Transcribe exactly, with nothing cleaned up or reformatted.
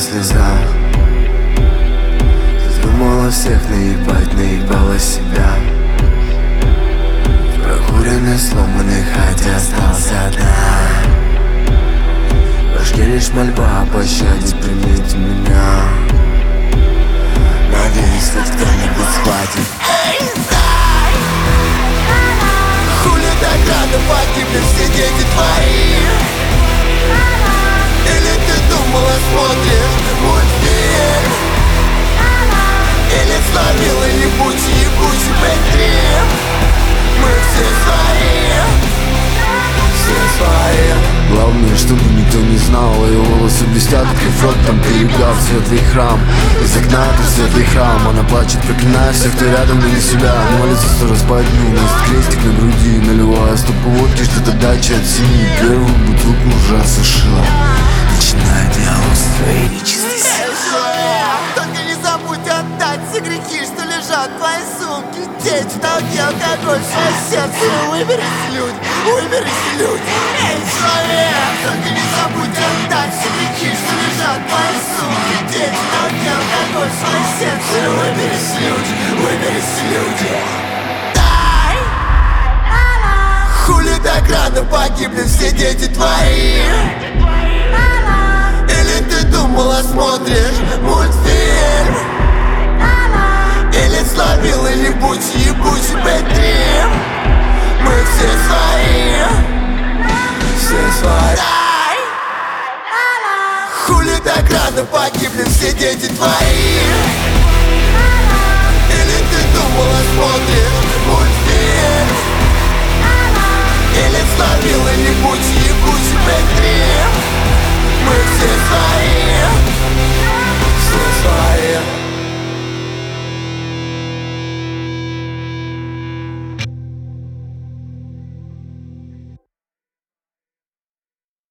слезах. Ты думала всех наебать, наебала себя. Прокуренный, сломанный, хотя остался одна. В башке лишь мольба о пощаде, примите меня. Надеюсь, хоть кто-нибудь схватит. Хули так рано погибли все дети твои? Или ты думала, смотришь мультфильм? Или словила ебучий, ебучий бэктрим? Мы все свои, все свои. Главное, чтобы никто не знал. Ее волосы блестят, как рот там перебрав светлый храм. Из окна тут светлый храм. Она плачет, проклиная всех, кто рядом, но не себя. Молится сто раз по дню, носит крестик на груди, наливая стопу водки, что-то дача от семьи. Первую бутылку уже осушила. Начинает диалог с твоей нечистой силой. Только не забудь отдать все грехи, что лежат в твоей сумке. Дети, толки, алкоголь, свое сердце. Выберись, люди, выберись, люди. Эй, человек, только не забудь отдать все грехи, что лежат в твоей сумке. Дети, толки, алкоголь, свое сердце. Выберись, люди, выберись, люди. Дай! Хули так рано погибли все дети твои? Или ты думала, смотришь мультфильм? Или словила